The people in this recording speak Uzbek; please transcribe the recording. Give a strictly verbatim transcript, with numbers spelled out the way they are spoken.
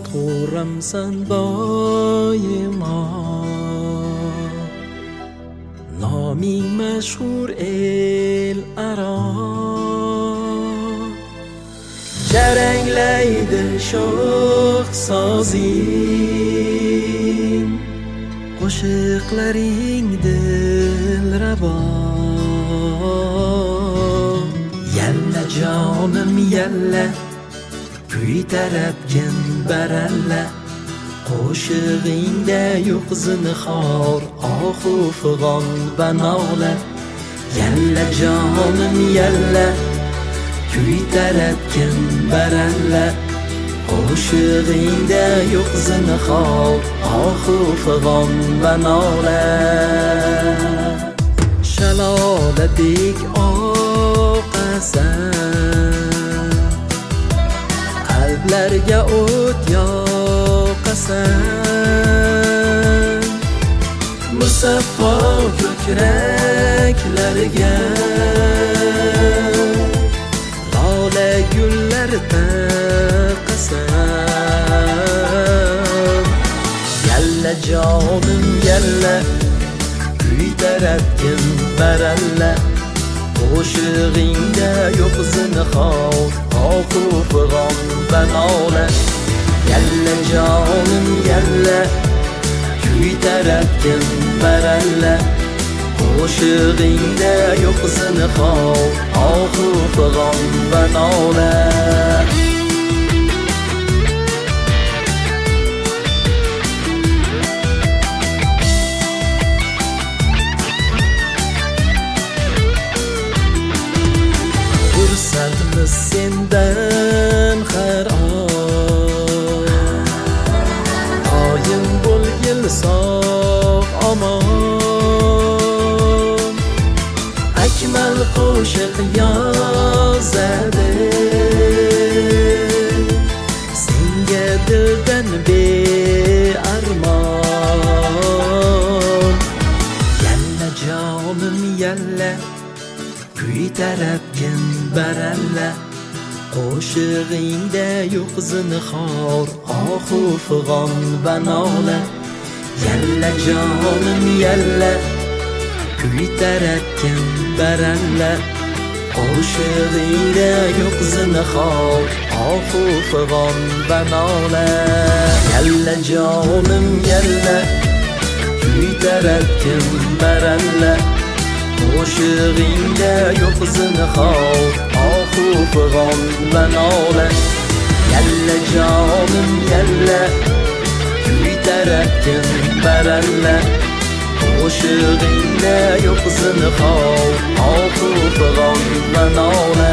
خورمسن بای ما نامی مشهور ال ارا جرنگلeydi şoq sazim qo'shiqlaring dilrabo yalla jonim yalla kuy tarafgin baralla qo'shig'ingda yo'q zinhor ohu fig'on va nola yalla jonim yalla kuy tarafgin baralla qo'shig'ingda yo'q zinhor ohu fig'on va nola shaloladek oqasan qalblarga o't yoqasan musaffo ko'kraklarga lola gullar taqasan yalla jonim yalla kuy tarafgin baralla qo'shig'ingda yo'q zinhor ohu fig'on va nola yalla jonim yalla kuy tarafgin baralla qo'shig'ingda yo'q zinhor ohu fig'on va nola fursatmi sendan har on oyim bo'lgil sog' omon akmal qo'shiq yozadi senga dildan bearmon yalla jonim yalla kuy tarafgin baralla qo'shig'ingda yo'q zinhor ohu fig'on va nola yalla jonim yalla kuy tarafgin baralla qo'shig'ingda yo'q zinhor ohu fig'on va nola yalla jonim yalla kuy tarafgin baralla qo'shig'ingda yo'q zinhor ohu fig'on va nola yalla jonim yalla kuy tarafgin baralla qo'shig'ingda yo'q zinhor ohu fig'on va nola